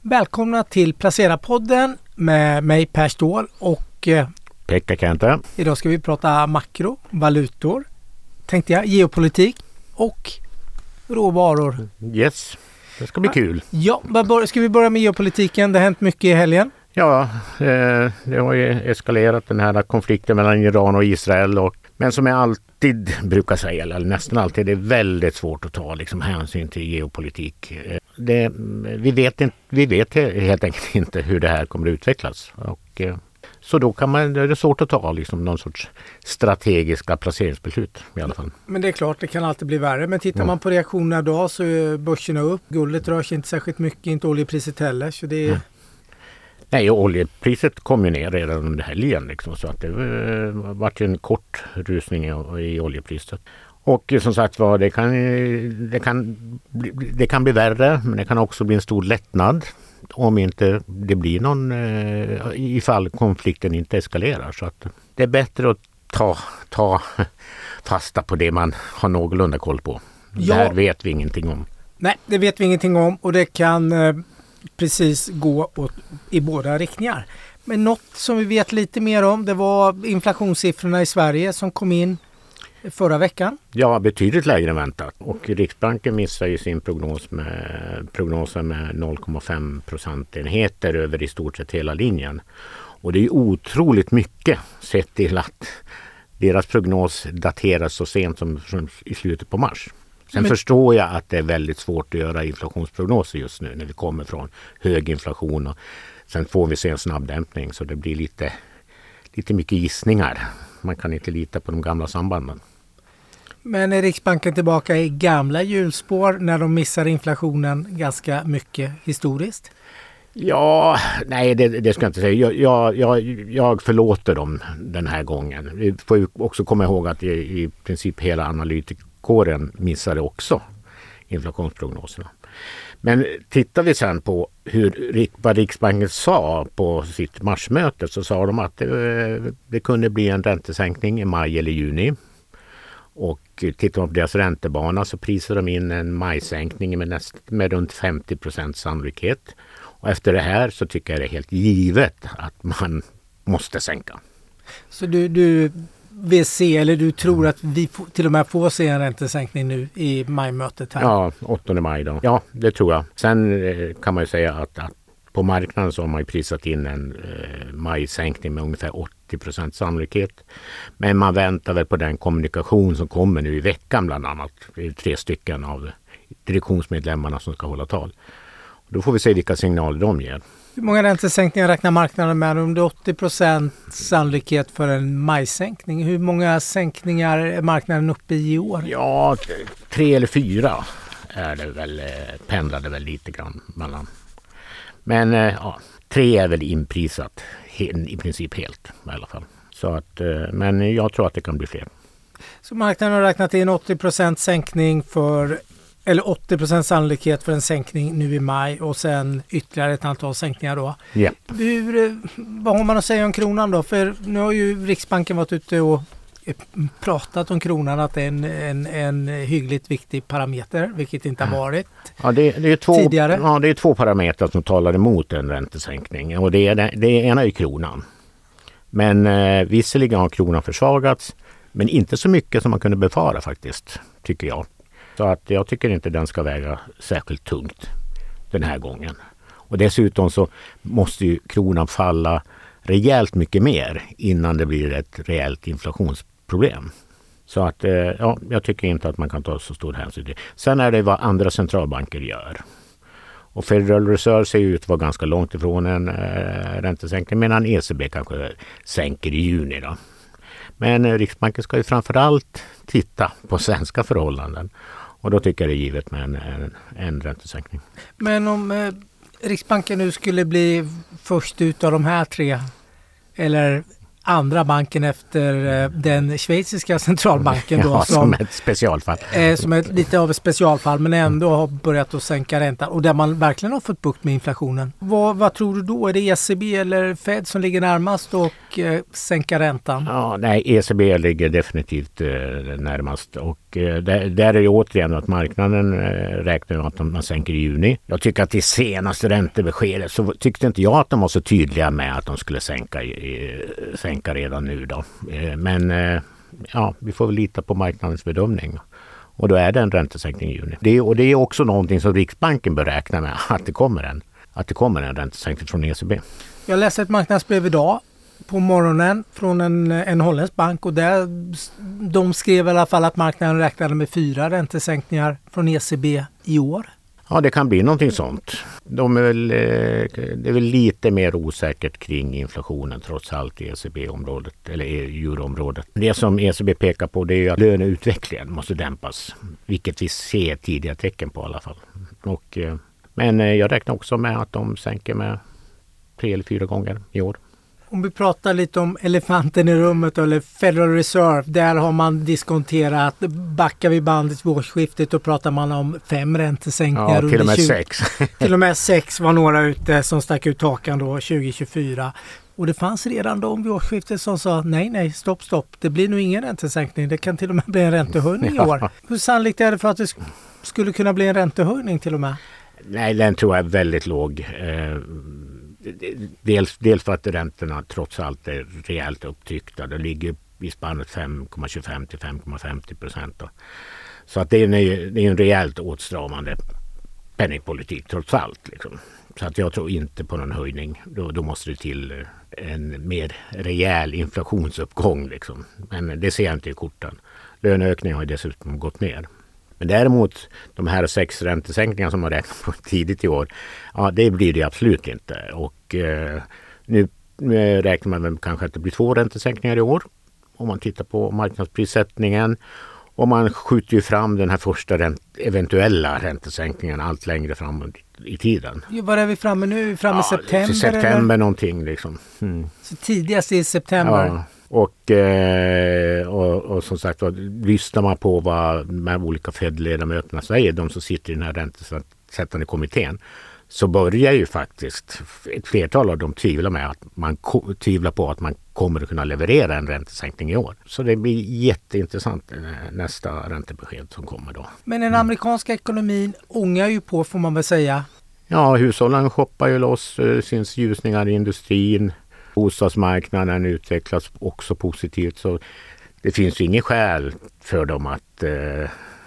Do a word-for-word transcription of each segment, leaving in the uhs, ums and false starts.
Välkomna till Placera-podden med mig Per Ståhl och eh, Pekka Kente. Idag ska vi prata makro, valutor, tänkte jag, geopolitik och råvaror. Yes, det ska bli kul. Ja, ska vi börja med geopolitiken? Det har hänt mycket i helgen. Ja, eh, det har ju eskalerat den här konflikten mellan Iran och Israel. Och, men som jag alltid brukar säga, eller nästan alltid, det är väldigt svårt att ta liksom, hänsyn till geopolitik. Det, vi, vet inte, vi vet helt enkelt inte hur det här kommer att utvecklas. Och, eh, så då kan man, det är svårt att ta liksom, någon sorts strategiska placeringsbeslut i alla fall. Men det är klart, det kan alltid bli värre. Men tittar ja. man på reaktionerna idag så är börserna upp. Guldet rör sig inte särskilt mycket, inte oljepriset heller. Så det är... mm. Nej, oljepriset kom ju ner redan under helgen liksom, så att det uh, var en kort rusning i, i oljepriset. Och som sagt var, det kan, det, kan bli, det kan bli värre, men det kan också bli en stor lättnad om inte det blir någon, uh, ifall konflikten inte eskalerar. Så att det är bättre att ta, ta fasta på det man har någorlunda koll på. Ja. Det här vet vi ingenting om. Nej, det vet vi ingenting om och det kan... Uh... precis gå åt, i båda riktningar. Men något som vi vet lite mer om, det var inflationssiffrorna i Sverige som kom in förra veckan. Ja, betydligt lägre än väntat. Och Riksbanken missar ju sin prognos med, prognosen med noll komma fem procentenheter över i stort sett hela linjen. Och det är ju otroligt mycket sett till att deras prognos dateras så sent som, som i slutet på mars. Sen Men... förstår jag att det är väldigt svårt att göra inflationsprognoser just nu när vi kommer från hög inflation och sen får vi se en snabb dämpning så det blir lite, lite mycket gissningar. Man kan inte lita på de gamla sambanden. Men är Riksbanken tillbaka i gamla hjulspår när de missar inflationen ganska mycket historiskt? Ja, nej det, det ska jag inte säga. Jag, jag, jag, jag förlåter dem den här gången. Vi får ju också komma ihåg att i, i princip hela analytikkåren missade också inflationsprognoserna. Men tittar vi sen på hur, vad Riksbanken sa på sitt marsmöte så sa de att det, det kunde bli en räntesänkning i maj eller juni. Och tittar man på deras räntebana så prisar de in en majsänkning med, näst, med runt femtio procent sannolikhet. Och efter det här så tycker jag det är helt givet att man måste sänka. Så du, du vill se, eller du tror att vi till och med får se en räntesänkning nu i majmötet här? Ja, åttonde maj då. Ja, det tror jag. Sen eh, kan man ju säga att, att på marknaden så har man ju prisat in en eh, majsänkning med ungefär åttio procent sannolikhet. Men man väntar väl på den kommunikation som kommer nu i veckan bland annat. Det är tre stycken av direktionsmedlemmarna som ska hålla tal. Då får vi se vilka signaler de ger. Hur många räntesänkningar räknar marknaden med? Om det är åttio procent sannolikhet för en majsänkning. Hur många sänkningar är marknaden uppe i i år? Ja, tre eller fyra är det väl, pendlade väl lite grann mellan. Men ja, tre är väl inprisat i princip helt i alla fall. Så att, men jag tror att det kan bli fler. Så marknaden har räknat in åttio procent sänkning för... eller åttio procent sannolikhet för en sänkning nu i maj och sen ytterligare ett antal sänkningar då. Yeah. Hur, vad har man att säga om kronan då? För nu har ju Riksbanken varit ute och pratat om kronan att det är en, en, en hyggligt viktig parameter, vilket inte har varit ja, det, det är två, tidigare. Ja, det är två parametrar som talar emot en räntesänkning och det är, det, det ena är kronan. Men eh, visserligen har kronan försvagats men inte så mycket som man kunde befara faktiskt, tycker jag. Så att jag tycker inte den ska väga särskilt tungt den här gången. Och dessutom så måste ju kronan falla rejält mycket mer innan det blir ett rejält inflationsproblem. Så att ja, jag tycker inte att man kan ta så stor hänsyn till det. Sen är det vad andra centralbanker gör. Och Federal Reserve ser ut att vara ganska långt ifrån en äh, räntesänkning medan E C B kanske sänker i juni då. Men äh, Riksbanken ska ju framförallt titta på svenska förhållanden. Och då tycker jag det är givet med en, en, en räntesänkning. Men om eh, Riksbanken nu skulle bli först ut av de här tre, eller andra banken efter eh, den schweiziska centralbanken. Då, ja, som, som ett specialfall. Eh, som är lite av ett specialfall men ändå har börjat att sänka räntan och där man verkligen har fått bukt med inflationen. Vad, vad tror du då? Är det E C B eller Fed som ligger närmast och eh, sänka räntan? Ja, nej, E C B ligger definitivt eh, närmast och eh, där, där är det återigen att marknaden eh, räknar med att de, man sänker i juni. Jag tycker att i senaste räntebeskedet så tyckte inte jag att de var så tydliga med att de skulle sänka, eh, sänka redan nu då. Eh, men eh, ja, vi får väl lita på marknadens bedömning. Och då är det en räntesänkning i juni. Det, och det är också någonting som Riksbanken bör räkna med att det kommer en, att det kommer en räntesänkning från E C B. Jag läste ett marknadsbrev idag på morgonen från en, en holländsk bank och där de skrev i alla fall att marknaden räknade med fyra räntesänkningar från E C B i år. Ja, det kan bli någonting sånt. De är väl, det är väl lite mer osäkert kring inflationen trots allt i E C B-området eller euroområdet. Det som E C B pekar på det är att löneutvecklingen måste dämpas, vilket vi ser tidiga tecken på i alla fall. Och, men jag räknar också med att de sänker med tre eller fyra gånger i år. Om vi pratar lite om elefanten i rummet eller Federal Reserve, där har man diskonterat, backar vi bandet vid årsskiftet och pratar man om fem räntesänkningar. Ja, till och med sex. Till och med sex var några ute som stack ut hakan då tjugo tjugofyra. Och det fanns redan de vid årsskiftet som sa nej, nej, stopp, stopp. Det blir nog ingen räntesänkning. Det kan till och med bli en räntehöjning i år. Hur sannolikt är det för att det sk- skulle kunna bli en räntehöjning till och med? Nej, den tror jag är väldigt låg. Eh, Dels, dels för att räntorna trots allt är rejält upptryckta. Det ligger i spannet fem komma tjugofem till fem komma femtio procent. Så att det är en, det är en rejält åtstramande penningpolitik trots allt. Liksom. Så att jag tror inte på någon höjning. Då, då måste det till en mer rejäl inflationsuppgång. Liksom. Men det ser jag inte i korten. Löneökningen har dessutom gått ner. Men däremot de här sex räntesänkningarna som man räknat på tidigt i år, ja det blir det absolut inte. Och eh, nu, nu räknar man med kanske att det blir två räntesänkningar i år om man tittar på marknadsprissättningen. Och man skjuter ju fram den här första ränt, eventuella räntesänkningen allt längre fram i tiden. Ja, var är vi framme nu? Är vi framme i ja, september? I september eller? Någonting liksom. Mm. Så tidigast i september? Ja. Och, eh, och, och som sagt, och, lyssnar man på vad de här olika Fed-ledamöterna säger, de som sitter i den här räntesättande kommittén, så börjar ju faktiskt ett flertal av dem tvivla med att man ko- tvivlar på att man kommer att kunna leverera en räntesänkning i år. Så det blir jätteintressant nästa räntebesked som kommer då. Men den amerikanska ekonomin ångar ju på, får man väl säga. Ja, hushållen shoppar ju loss, det syns ljusningar i industrin. Bostadsmarknaden utvecklas också positivt, så det finns ju ingen skäl för dem att eh,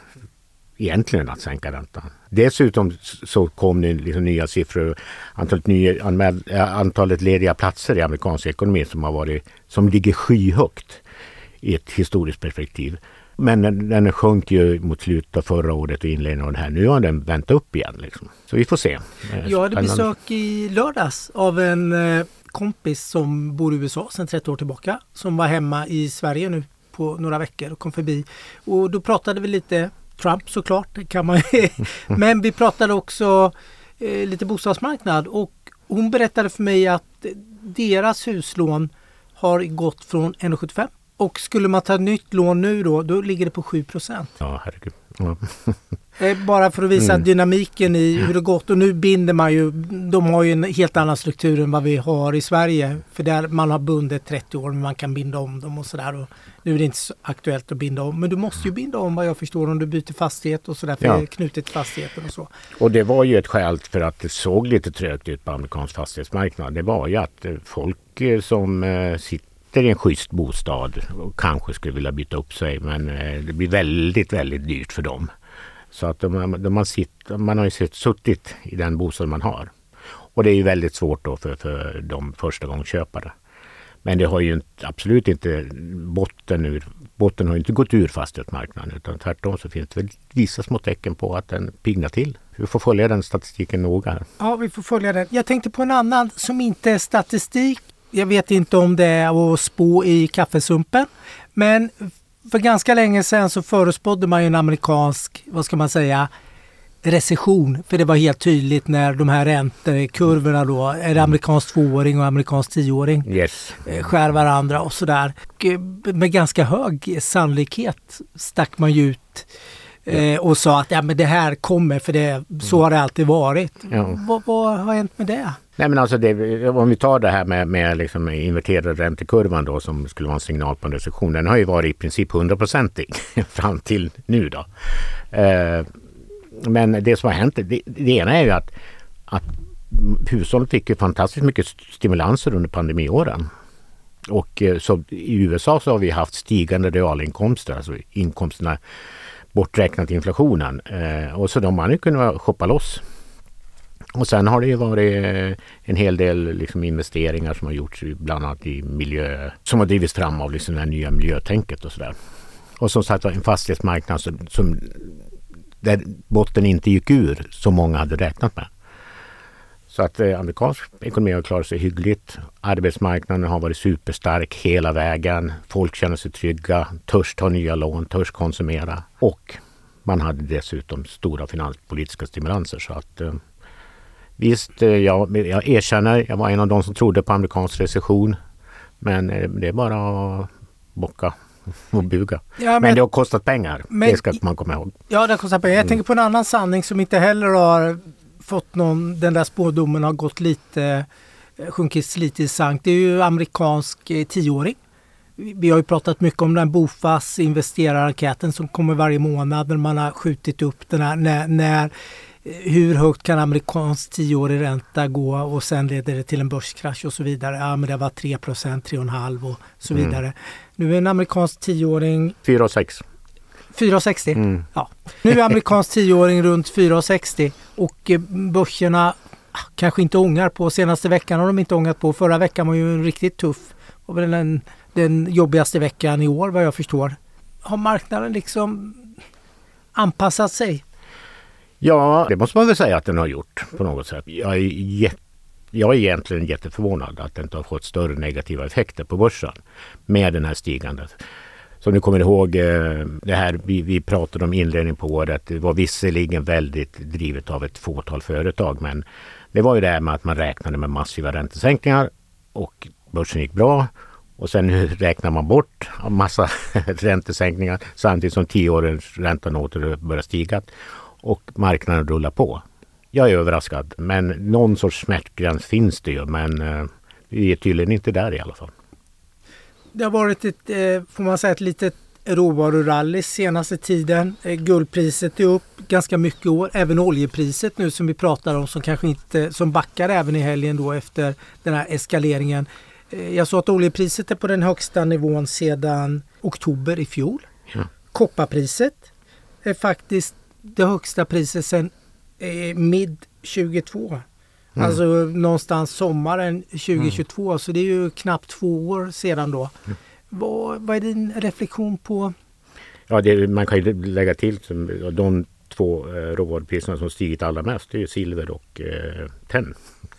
egentligen att sänka räntan. Dessutom så kom det liksom nya siffror, antalet, nya, anmäl, antalet lediga platser i amerikansk ekonomi som har varit, som ligger skyhögt i ett historiskt perspektiv. Men den, den sjönk ju mot slutet av förra året och inledningen av det här. Nu har den vänt upp igen liksom. Så vi får se. Jag hade besök i lördags av en eh, kompis som bor i U S A sedan trettio år tillbaka. Som var hemma i Sverige nu på några veckor och kom förbi. Och då pratade vi lite Trump såklart, det kan man men vi pratade också eh, lite bostadsmarknad. Och hon berättade för mig att deras huslån har gått från en komma sjuttiofem. Och skulle man ta ett nytt lån nu då, då ligger det på sju procent. Ja, herregud. Ja. Bara för att visa mm. dynamiken i hur det gått. Och nu binder man ju, de har ju en helt annan struktur än vad vi har i Sverige. För där man har bundit trettio år, men man kan binda om dem och sådär. Och nu är det inte så aktuellt att binda om. Men du måste ju binda om vad jag förstår om du byter fastighet och sådär. För ja. Det är knutet till fastigheten och så. Och det var ju ett skäl för att det såg lite trögt ut på amerikansk fastighetsmarknad. Det var ju att folk som eh, sitter i en schysst bostad och kanske skulle vilja byta upp sig, men det blir väldigt, väldigt dyrt för dem. Så att de, de man, sitter, man har ju sett, suttit i den bostad man har. Och det är ju väldigt svårt då för, för de första gången köpare. Men det har ju inte, absolut inte botten ur, botten har ju inte gått ur fastighetsmarknaden, utan tvärtom så finns det väl vissa små tecken på att den pignar till. Vi får följa den statistiken noga. Ja, vi får följa den. Jag tänkte på en annan som inte är statistik. Jag vet inte om det är att spå i kaffesumpen, men för ganska länge sedan så förespådde man ju en amerikansk, vad ska man säga, recession, för det var helt tydligt när de här räntekurvorna då, är det amerikansk tvååring och amerikansk tioåring yes. skär varandra och sådär. Med ganska hög sannolikhet stack man ju ut eh, och sa att ja, men det här kommer, för det, så har det alltid varit. Ja. Vad, vad har hänt med det? Nej, men alltså det, om vi tar det här med, med liksom inverterade räntekurvan då, som skulle vara en signal på en recession, den har ju varit i princip hundraprocentig fram till nu då. Eh, men det som har hänt, det, det ena är ju att, att hushållen fick ju fantastiskt mycket stimulanser under pandemiåren. Och eh, så i U S A så har vi haft stigande realinkomster, alltså inkomsterna borträknat inflationen. Eh, och så de har ju kunnat shoppa loss. Och sen har det ju varit en hel del liksom investeringar som har gjorts bland annat i miljö, som har drivits fram av liksom det här nya miljötänket och sådär. Och som sagt, en fastighetsmarknad som, som där botten inte gick ur som många hade räknat med. Så att eh, amerikansk ekonomi har klarat sig hyggligt. Arbetsmarknaden har varit superstark hela vägen. Folk känner sig trygga, törs ta nya lån, törs konsumera. Och man hade dessutom stora finanspolitiska stimulanser. Så att eh, visst, eh, jag, jag erkänner, jag var en av de som trodde på amerikansk recession. Men eh, det är bara att bocka och buga. Ja, men, men det har kostat pengar, men, det ska man komma ihåg. Ja, det har kostat pengar. Jag tänker på en annan sanning som inte heller har fått någon, den där spådomen har gått lite, sjunkit lite i sank. Det är ju amerikansk eh, tioåring. Vi har ju pratat mycket om den Bofas investerarenkäten som kommer varje månad när man har skjutit upp den här, när, när hur högt kan amerikansk tioårig ränta gå och sen leder det till en börskrasch och så vidare. Ja, men det var tre procent, tre komma fem och så vidare. Mm. Nu är en amerikansk tioåring fyra komma sex. fyra komma sextio. Mm. Ja. Nu är amerikansk tioåring runt fyra komma sextio och börserna kanske inte ångar på. Senaste veckan har de inte ångat på. Förra veckan var ju en riktigt tuff. Och väl den, den jobbigaste veckan i år vad jag förstår. Har marknaden liksom anpassat sig? Ja, det måste man väl säga att den har gjort på något sätt. Jag är, jätt, jag är egentligen jätteförvånad att den inte har fått större negativa effekter på börsen med den här stigandet. Så ni kommer ihåg det här vi, vi pratade om inledning på året. Det var visserligen väldigt drivet av ett fåtal företag, men det var ju det här med att man räknade med massiva räntesänkningar och börsen gick bra. Och sen räknar man bort en massa räntesänkningar samtidigt som tioårens räntan åter börjar stiga och marknaden rullar på. Jag är överraskad, men någon sorts smärtgräns finns det ju, men vi är tydligen inte där i alla fall. Det har varit ett, får man säga, ett litet råvarurally senaste tiden. Guldpriset är upp ganska mycket i år. Även oljepriset nu som vi pratar om som kanske inte, som backar även i helgen då efter den här eskaleringen. Jag sa att oljepriset är på den högsta nivån sedan oktober i fjol. Ja. Kopparpriset är faktiskt det högsta priset sedan eh, mid tjugotvå. Mm. Alltså någonstans sommaren tjugohundratjugotvå. Mm. Så det är ju knappt två år sedan då. Mm. Vad, vad är din reflektion på? Ja, det, man kan ju lägga till som, de två eh, råvarupriserna som stigit allra mest. Det är ju silver och eh, tenn.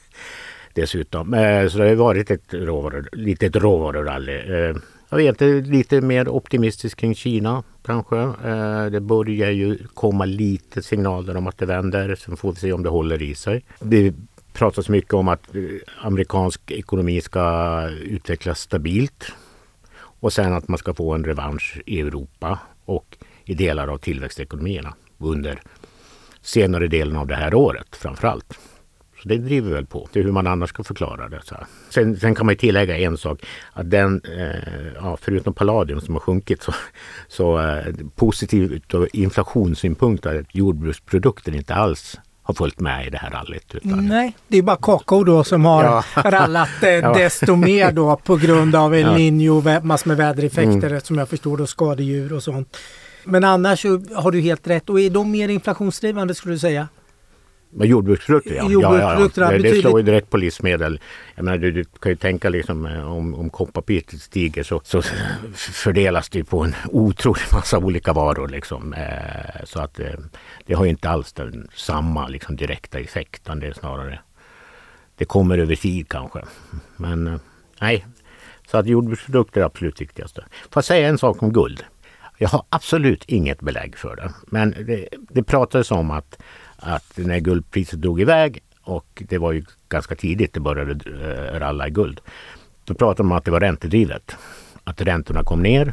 Dessutom. Eh, så det har varit ett råvaror, litet råvarurally. Eh, jag vet inte, lite mer optimistisk kring Kina kanske. Eh, det börjar ju komma lite signaler om att det vänder. Sen får vi se om det håller i sig. Det pratas mycket om att amerikansk ekonomi ska utvecklas stabilt. Och sen att man ska få en revansch i Europa och i delar av tillväxtekonomierna under senare delen av det här året framförallt. Så det driver väl på. Det är hur man annars ska förklara det. Så här. Sen, sen kan man ju tillägga en sak. Att den, eh, ja, förutom palladium som har sjunkit så, så eh, positivt ur inflationssynpunkt att jordbruksprodukter inte alls har följt med i det här rallyt. Utan... Nej, det är bara kakao då som har ja. rallat eh, ja. desto mer då på grund av El Niño, ja. massor med vädereffekter mm. som jag förstår då, skadedjur och sånt. Men annars har du helt rätt. Och är de mer inflationsdrivande skulle du säga? Men jordbruksprodukter, ja. Jordbruksprodukter, ja, ja, ja. Det, betydligt... det slår ju direkt på livsmedel. Jag menar, du, du kan ju tänka liksom, om, om kopparpriset stiger så, så fördelas det på en otrolig massa olika varor. Liksom. Eh, så att eh, det har ju inte alls den samma liksom, direkta effekt. Det är snarare, det kommer över tid kanske. Men eh, nej, så att jordbruksprodukter är absolut viktigaste. Får jag säga en sak om guld? Jag har absolut inget belägg för det. Men det, det pratades om att att när guldpriset drog iväg, och det var ju ganska tidigt det började eh, ralla i guld, då pratade man om att det var räntedrivet. Att räntorna kom ner.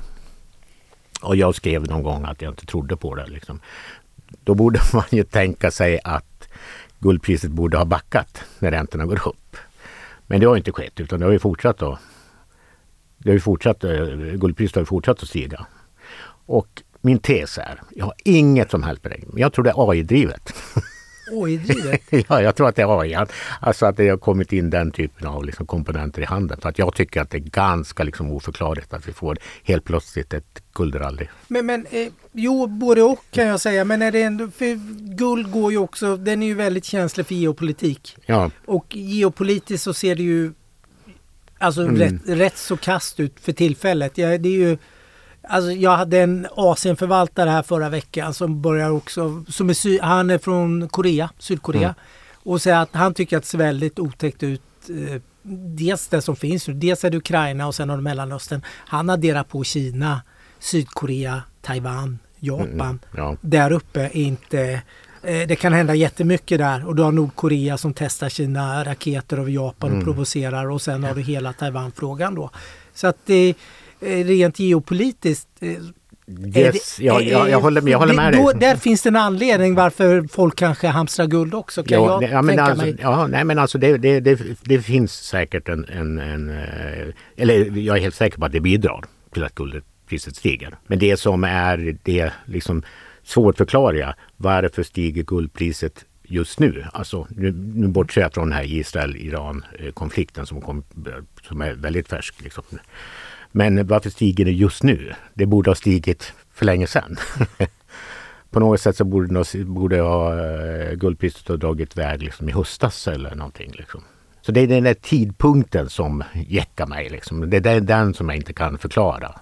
Och jag skrev någon gång att jag inte trodde på det. Liksom. Då borde man ju tänka sig att guldpriset borde ha backat när räntorna går upp. Men det har inte skett, utan det har ju fortsatt då. Det har ju fortsatt, guldpriset har ju fortsatt att stiga. Och min tes är, jag har inget som helst belägg, men jag tror det är A I-drivet. A I-drivet? Ja, jag tror att det är A I. Alltså att det har kommit in den typen av liksom komponenter i handeln. För att jag tycker att det är ganska liksom oförklarligt att vi får helt plötsligt ett guldrally. Men, men eh, jo, både och kan jag säga. Men är det ändå, för guld går ju också, den är ju väldigt känslig för geopolitik. Ja. Och geopolitiskt så ser det ju alltså Mm. rätt, rätt så kast ut för tillfället. Ja, det är ju, alltså jag hade en Asienförvaltare här förra veckan som börjar också, som är sy, han är från Korea, Sydkorea. Mm. Och säger att han tycker att det ser väldigt otäckt ut. Eh, dels det som finns, dels är det Ukraina och sen har det Mellanöstern. Han adderar på Kina, Sydkorea, Taiwan, Japan. Mm, ja. Där uppe är inte, eh, det kan hända jättemycket där. Och du har Nordkorea som testar sina raketer över Japan och Mm. provocerar. Och sen har du hela Taiwan-frågan då. Så att det eh, rent geopolitiskt eh, Yes, det- jag, jag, jag, håller, jag håller med det, dig. då, där finns det en anledning varför folk kanske hamstrar guld också, kan Ja, jag det- ja, men tänka alltså, mig. ja, nej, men alltså det, det, det, det finns säkert en, en, en... eh, Eller jag är helt säker på att det bidrar till att guldpriset stiger. Men det som är det liksom svårförklarliga, varför stiger guldpriset just nu? Alltså, nu, nu bortser jag från den här Israel-Iran-konflikten som, kom, som är väldigt färsk. Liksom. Men varför stiger det just nu? Det borde ha stigit för länge sedan. På något sätt så borde, det- borde ha, eh, guldpriset ha dragit iväg liksom, i höstas eller någonting. Liksom. Så det är den där tidpunkten som jäckar mig. Liksom. Det är den som jag inte kan förklara.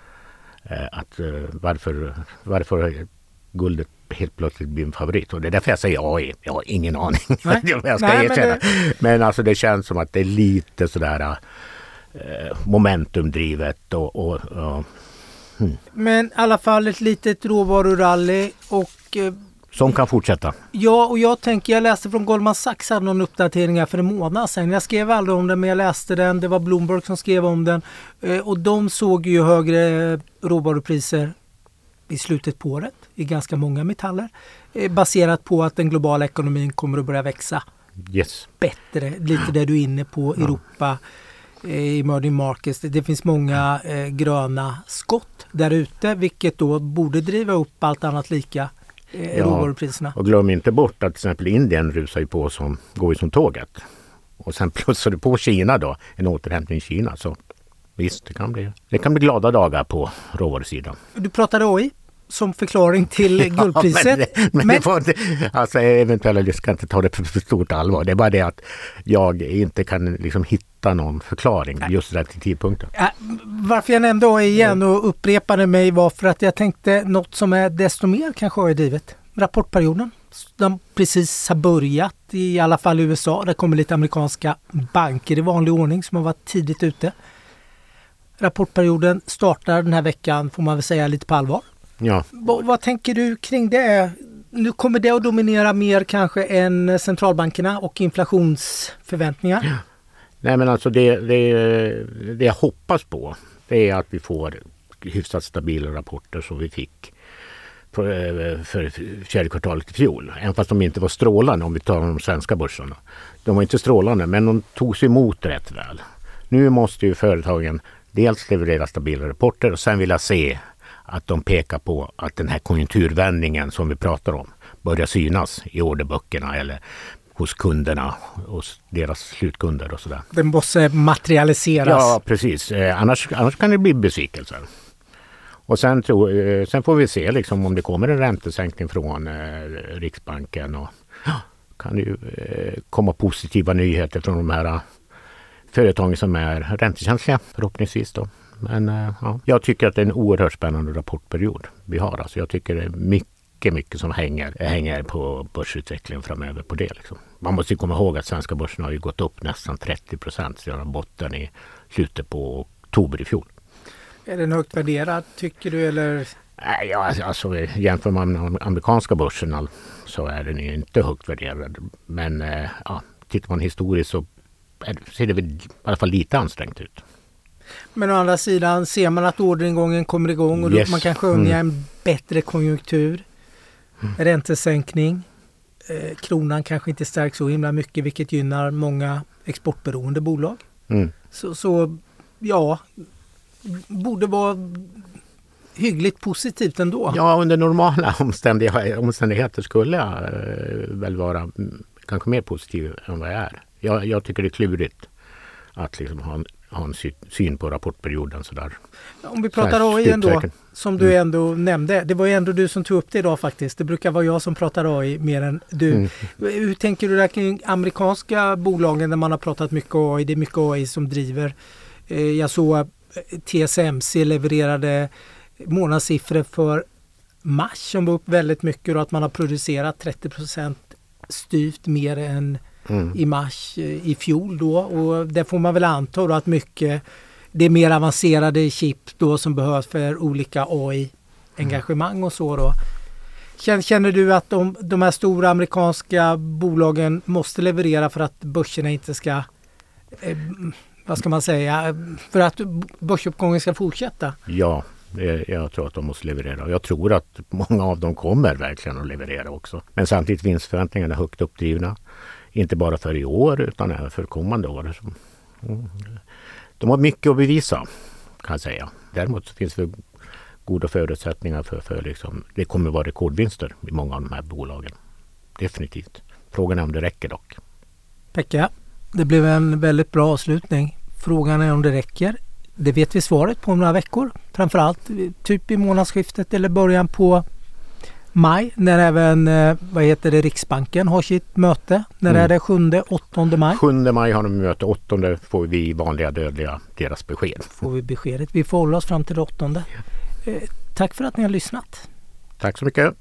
Eh, att, eh, varför, varför guldet helt plötsligt blir en favorit. Och det är därför jag säger A I. Jag har ingen aning. Nej. jag ska Nej, men erkänna. det- Men alltså det känns som att det är lite sådär eh, momentumdrivet och, och, och Men i alla fall ett litet råvarurally och eh, som kan fortsätta. ja, och jag tänker, jag läste från Goldman Sachs hade någon uppdatering här för en månad sedan. Jag skrev aldrig om den, men jag läste den. Det var Bloomberg som skrev om den. Eh, och de såg ju högre råvarupriser i slutet på året i ganska många metaller. Eh, baserat på att den globala ekonomin kommer att börja växa Yes. bättre. Lite där du är inne på Europa, eh, i emerging markets. Det, det finns många eh, gröna skott där ute, vilket då borde driva upp allt annat lika eh, Ja. råvarupriserna. Och glöm inte bort att till exempel Indien rusar ju på som, går ju som tåget. Och sen plussar du på Kina då, en återhämtning i Kina. Så visst, det kan bli, det kan bli glada dagar på råvarusidan. Du pratade A I som förklaring till guldpriset. Ja, men det, men Men- det får inte, alltså eventuellt jag ska inte ta det för, för stort allvar. Det är bara det att jag inte kan liksom hitta någon förklaring just där till tidpunkten. Äh, varför jag nämnde A I igen och upprepade mig var för att jag tänkte något som är desto mer kanske A I-drivet. Rapportperioden. De precis har börjat, i alla fall i U S A. Det kommer lite amerikanska banker i vanlig ordning som har varit tidigt ute. Rapportperioden startar den här veckan, får man väl säga, lite på allvar. Ja. Va, vad tänker du kring det? Nu kommer det att dominera mer kanske än centralbankerna och inflationsförväntningar. Nej, men alltså det, det, det jag hoppas på, det är att vi får hyfsat stabila rapporter som vi fick för, för fjärde kvartalet i fjol. Även fast de inte var strålande om vi tar de svenska börserna. De var inte strålande, men de tog sig emot rätt väl. Nu måste ju företagen dels leverera stabila rapporter och sen vill jag se att de pekar på att den här konjunkturvändningen som vi pratar om börjar synas i orderböckerna eller hos kunderna, hos deras slutkunder och sådär. Den måste materialiseras. Ja, precis. Eh, annars, annars kan det bli besvikelser. Och sen, tro, eh, sen får vi se liksom, om det kommer en räntesänkning från eh, Riksbanken och ja, kan det ju eh, komma positiva nyheter från de här eh, företagen som är räntekänsliga förhoppningsvis då. Men eh, ja, jag tycker att det är en oerhört spännande rapportperiod vi har. Alltså, jag tycker det är mycket, mycket som hänger, hänger på börsutvecklingen framöver på det. Liksom. Man måste ju komma ihåg att svenska börsen har ju gått upp nästan trettio procent sedan botten i slutet på oktober i fjol. Är den högt värderad tycker du, eller? Nej, ja, alltså, jämför man med den amerikanska börsen så är den ju inte högt värderad. Men ja, tittar man historiskt så ser det väl i alla fall lite ansträngt ut. Men å andra sidan ser man att orderingången kommer igång och yes. då man kan skönja mm. en bättre konjunktur, mm. räntesänkning. Eh, kronan kanske inte stärks så himla mycket, vilket gynnar många exportberoende bolag. Mm. Så, så ja, borde vara hyggligt positivt ändå. Ja, under normala omständigheter, omständigheter skulle jag eh, väl vara kanske mer positiv än vad jag är. Jag, jag tycker det är klurigt att liksom ha en, ha en syn på rapportperioden sådär. Om vi pratar A I ändå, som du ändå mm. nämnde. Det var ju ändå du som tog upp det idag faktiskt. Det brukar vara jag som pratar A I mer än du. Mm. Hur tänker du där kring amerikanska bolagen där man har pratat mycket A I? Det är mycket A I som driver. Jag såg T S M C levererade månadssiffror för mars som var upp väldigt mycket och att man har producerat trettio procent styvt mer än mm. i mars i fjol då. Och det får man väl anta då att mycket, det är mer avancerade chip då som behövs för olika A I-engagemang och så då. Känner, känner du att de, de här stora amerikanska bolagen måste leverera för att börserna inte ska eh, vad ska man säga, för att börsuppgången ska fortsätta? Ja, jag tror att de måste leverera. Jag tror att många av dem kommer verkligen att leverera också. Men samtidigt finns förväntningarna högt uppdrivna. Inte bara för i år utan även för kommande år. De har mycket att bevisa, kan jag säga. Däremot finns det goda förutsättningar för, för liksom, det kommer att vara rekordvinster i många av de här bolagen. Definitivt. Frågan är om det räcker dock. Pekka, det blev en väldigt bra avslutning. Frågan är om det räcker. Det vet vi svaret på om några veckor. Framförallt typ i månadsskiftet eller början på maj. När även vad heter det, Riksbanken har sitt möte. När mm. är det sjunde, åttonde maj? sjunde maj har de möte. åttonde får vi vanliga dödliga deras besked. Får vi beskedet. Vi får hålla oss fram till det åttonde. Eh, tack för att ni har lyssnat. Tack så mycket.